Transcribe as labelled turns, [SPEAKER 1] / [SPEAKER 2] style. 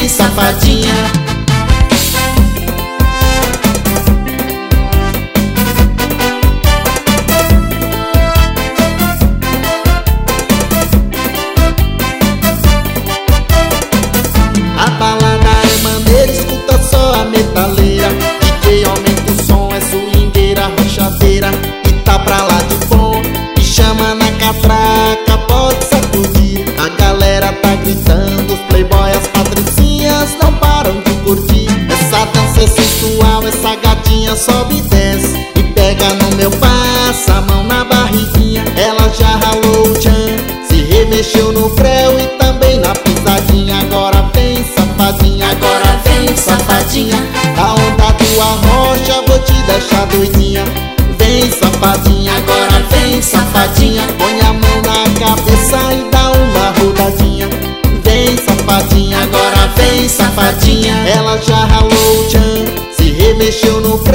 [SPEAKER 1] safadinha. A balada é maneira, escuta só a metaleira. DJ aumenta o som, é swingueira, rochadeira. E tá pra lá de bom, e chama na catraca, pode sacudir. A galera tá gritando, os playboy, as patricinhas não param de curtir. Essa dança é sensual, essa gatinha sobe e desce e pega no meu passo, a mão na barriguinha. Ela já ralou o tchan, se remexeu no creu e também na pisadinha. Agora vem safadinha, agora vem safadinha. A onda do arrocha vou te deixar doidinha. Vem safadinha, agora vem safadinha. Põe a mão na cabeça e dá uma rodadinha. Vem safadinha, agora vem safadinha. Ela já ralou o tchan, se remexeu no